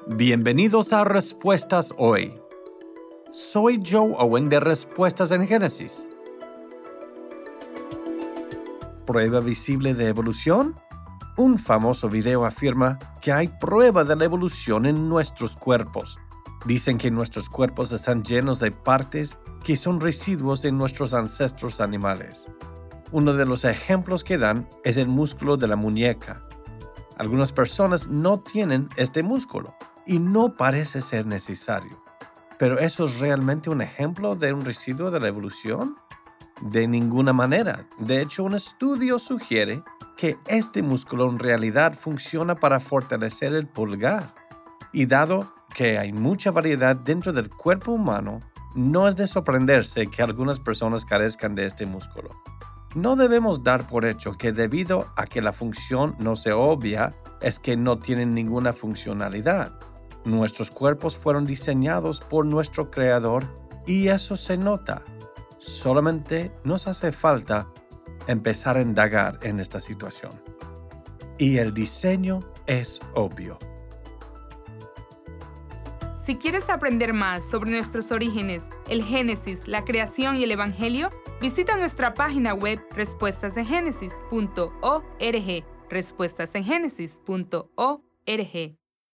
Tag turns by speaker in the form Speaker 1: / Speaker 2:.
Speaker 1: Bienvenidos a Respuestas Hoy. Soy Joe Owen de Respuestas en Génesis. ¿Prueba visible de evolución? Un famoso video afirma que hay prueba de la evolución en nuestros cuerpos. Dicen que nuestros cuerpos están llenos de partes que son residuos de nuestros ancestros animales. Uno de los ejemplos que dan es el músculo de la muñeca. Algunas personas no tienen este músculo y no parece ser necesario. ¿Pero eso es realmente un ejemplo de un residuo de la evolución? De ninguna manera. De hecho, un estudio sugiere que este músculo en realidad funciona para fortalecer el pulgar. Y dado que hay mucha variedad dentro del cuerpo humano, no es de sorprenderse que algunas personas carezcan de este músculo. No debemos dar por hecho que debido a que la función no sea obvia, es que no tienen ninguna funcionalidad. Nuestros cuerpos fueron diseñados por nuestro Creador y eso se nota. Solamente nos hace falta empezar a indagar en esta situación. Y el diseño es obvio.
Speaker 2: Si quieres aprender más sobre nuestros orígenes, el Génesis, la creación y el Evangelio, visita nuestra página web respuestasengenesis.org, respuestasengenesis.org.